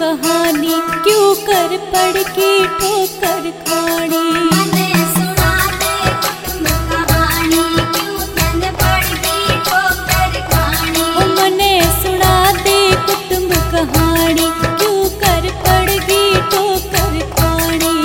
कहानी, क्यों कर पड़ के ठोकर खानी। मने सुना दे कुटुंब कहानी, क्यों तन पड़ के ठोकर खानी। मने सुना दे कुटुंब कहानी, क्यों कर पड़ के ठोकर खानी।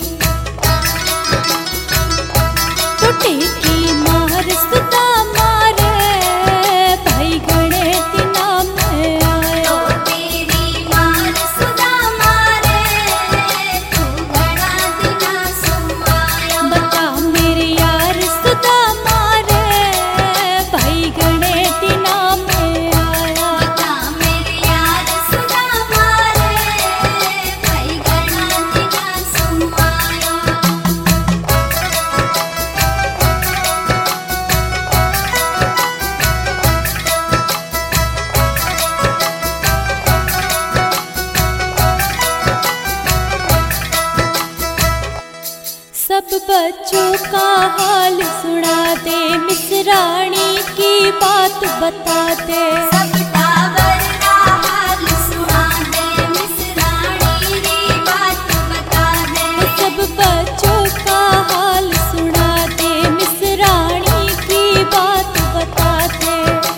टूटे की मार सुदा मारे, भाई गणे दिना में आया। तो तेरी मार सुदा मारे, तू घड़ा दिना सुमाया। बता मेरे यार सुदा मारे, भाई गणे दिना में आया। बता मेरे यार सुदा मारे, भाई घड़ा दिना सुमाया। सब बच्चों का हाल सुना दे, मिसरानी की बात बता दे। सब टावर का हाल सुना दे, मिसरानी री बात बता दे। सब बच्चों का हाल सुना दे, मिसरानी की बात बता दे।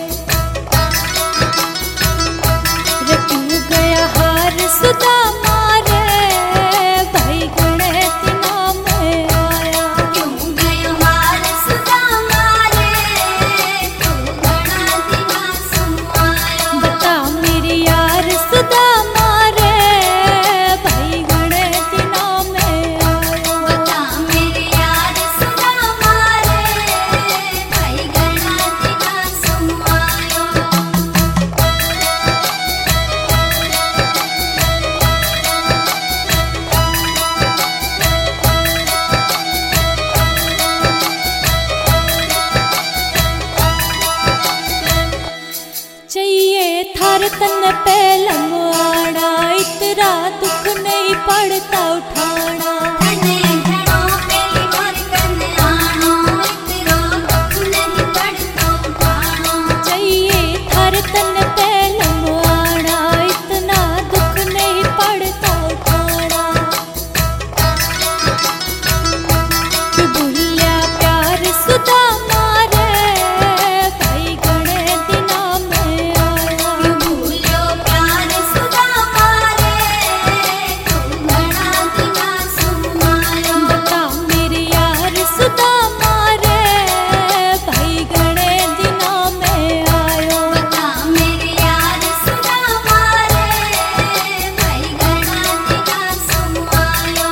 रटू गया हार सुदा मारे, भाई गणे दिना में आया। क्यों गयो हार सुदा मारे, तू घड़ा दिना सुमाया। बता मेरे यार सुदा मारे, भाई गणे दिना में आया। बता मेरे यार सुदा मारे, भाई घड़ा दिना सुमाया। चाहिए थार तन पे लंगवाड़ा, इतरा दुख नहीं पड़ता उठाना। तने घड़ो पेली मोर कने आनो, इतरो दुख नहीं पड़तो उठानो। चाहिए थार तन पे लंगवाड़ा, इतना दुख नहीं पड़ता उठाना। क्यों भूलिया प्यार सुदा मारे, भाई गणे दिना में आया। क्यों भूलियो प्यार सुदा मारे, तू घड़ा दिना सुमाया। बता मेरे यार सुदा मारे, भाई गणे दिना में आयो। बता मेरे यार सुदा मारे, भाई घड़ा दिना सुमाया।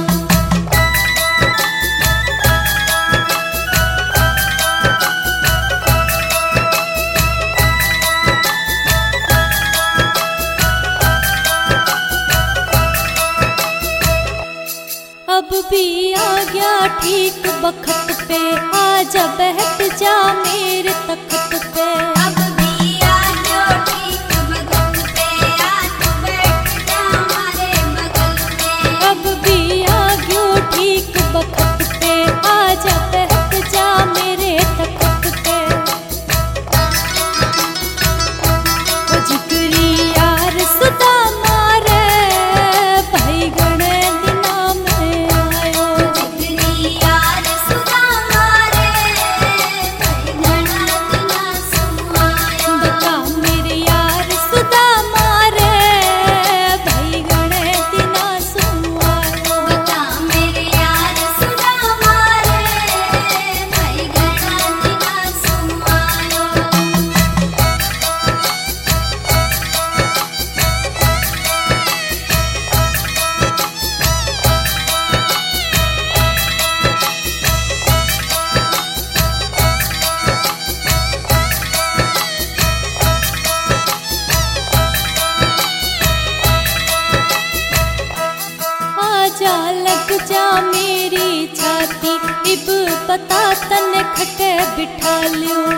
अब भी आ गया ठीक बखत पे, आजा बैठ जा मेरे तख्त पे। अब भी आ गयो ठीक बगल पे, आ तू बैठ जा हमारे बगल पे। अब भी आ गयो ठीक बखत पे, आजा बैठ जा मेरे तख्त पे। ओ जिगरी यार सुदा मारे, भाई गणे दिना में आयो। जिगरी यार सुदा मारे, भाई घड़ा दिना सुमाया। बता मेरे यार सुदा मारे, भाई गणे दिना सुमायो। बता मेरे यार सुदा मारे, भाई घड़ा दिना सुमाया। आजा लग जा मेरी छाती, इब पता तन खटे बिठा लियो।